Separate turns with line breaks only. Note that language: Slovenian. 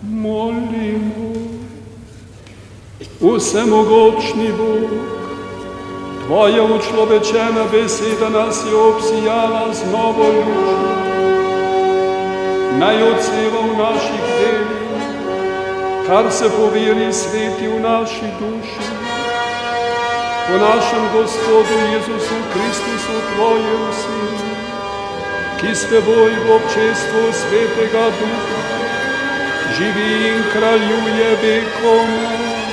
Molimo. Vsemogočni Bog, Tvoja učlovečena beseda nas je obsijala z novo lučjo. Naj odseva v naših delih, kar se po veri sveti v naši duši. Po našem Gospodu Jezusu Kristusu, Tvojem Sinu, ki s Teboj v občestvu Svetega Duha živi in kraljuje vekom.